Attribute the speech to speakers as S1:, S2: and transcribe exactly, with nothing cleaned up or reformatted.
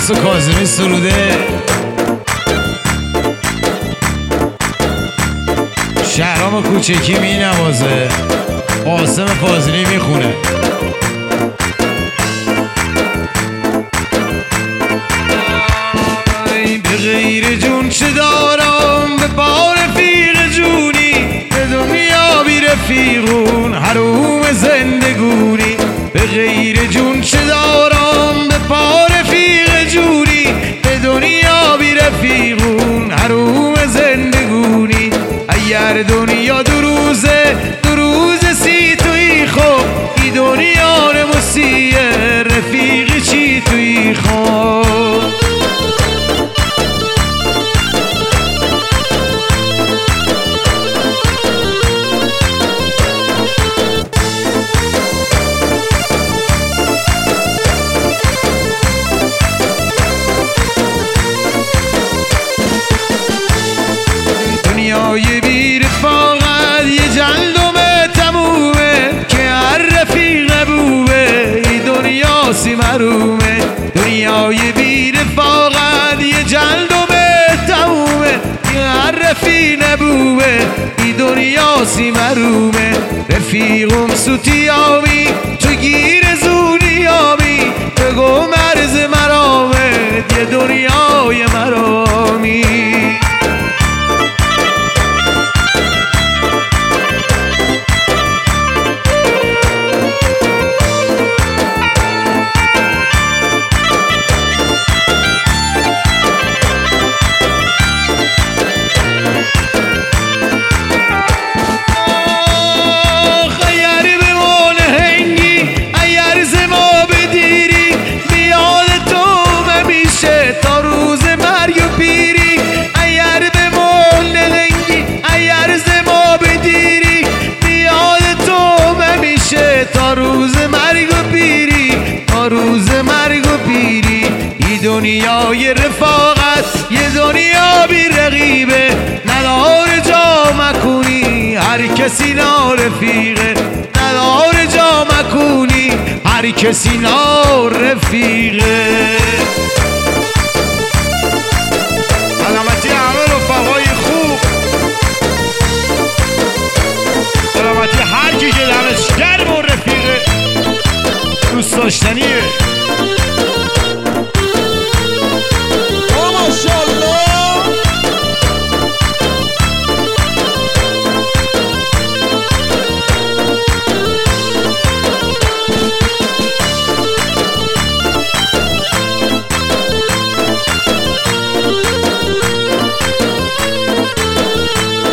S1: عباس و کاظمی سروده، شهرام کوچکی می نوازه، قاسم فاضلی میخونه. به غیر جون چه دارم، به پا رفیق جونی، به دنیا بی رفیقون حروم زندگونی. به غیر جون چه دارم، به پا رفیق جونی، به دنیا بی رفیقون حروم زندگونی. اگر دنیا دو روزه دو روزه سی توی خو، ای دنیا نموسیه رفیق چی توی خو. دنیای بی رفاقت یه جلدم تمومه، که هر رفیق نبوه ای دنیا سی مرومه. دنیای بی رفاقت یه جلدم تمومه، که هر رفیق نبوه ای دنیا سی مرومه. رفیقم سوتیامی تو گیر زونیامی، بگو مرز مرامه یه دنیای مرامی. تا روز مرگ و پیری، تا روز مرگ و پیری. ای دنیای رفاقت یه دنیا بی رقیبه، ندار جا مکونی هر کسی نارفیقه. ندار جا مکونی هر کسی نارفیقه. سلامتی همه رفقای خوب، سلامتی هر کی که دمش گرم و رفیقه دوست داشتنیه.